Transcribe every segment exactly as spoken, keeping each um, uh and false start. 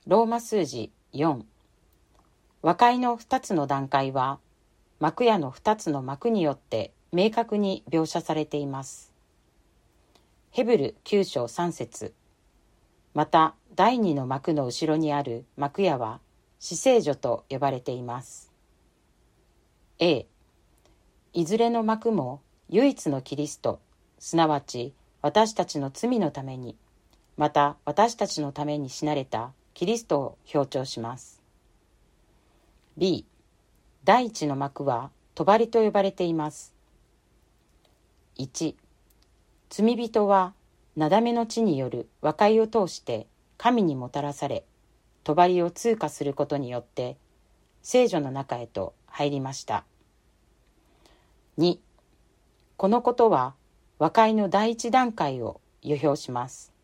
ローマ数字よん。和解のふたつの段階は、幕屋のふたつの幕によって明確に描写されています。ヘブルきゅう章さん節。また、第二の幕の後ろにある幕屋は、至聖所と呼ばれています。A、いずれの幕も唯一のキリスト、すなわち私たちの罪のために、また私たちのために死なれたキリストを強調します。B、第一の幕は帳と呼ばれています。いち、罪人はなだめの地による和解を通して神にもたらされ、帳を通過することによって聖所の中へと入りました。に、このことは和解の第一段階を予表します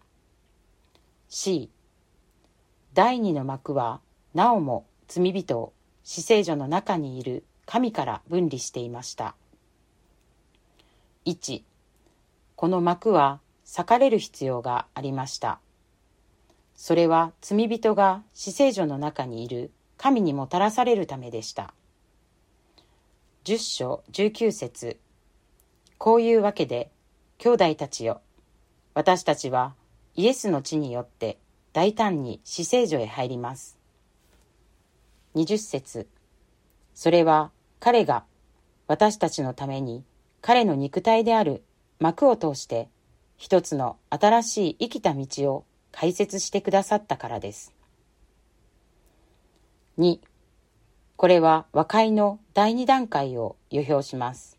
。C、第二の幕はなおも罪人を至聖所の中にいる神から分離していました。いち、この幕は裂かれる必要がありました。それは罪人が至聖所の中にいる神にもたらされるためでした。じゅっ章じゅうきゅう節。こういうわけで、兄弟たちよ、私たちはイエスの血によって大胆に至聖所へ入ります。にじゅっ節。それは彼が私たちのために彼の肉体である幕を通して一つの新しい生きた道を開設してくださったからです。に、これは和解の第二段階を予表します。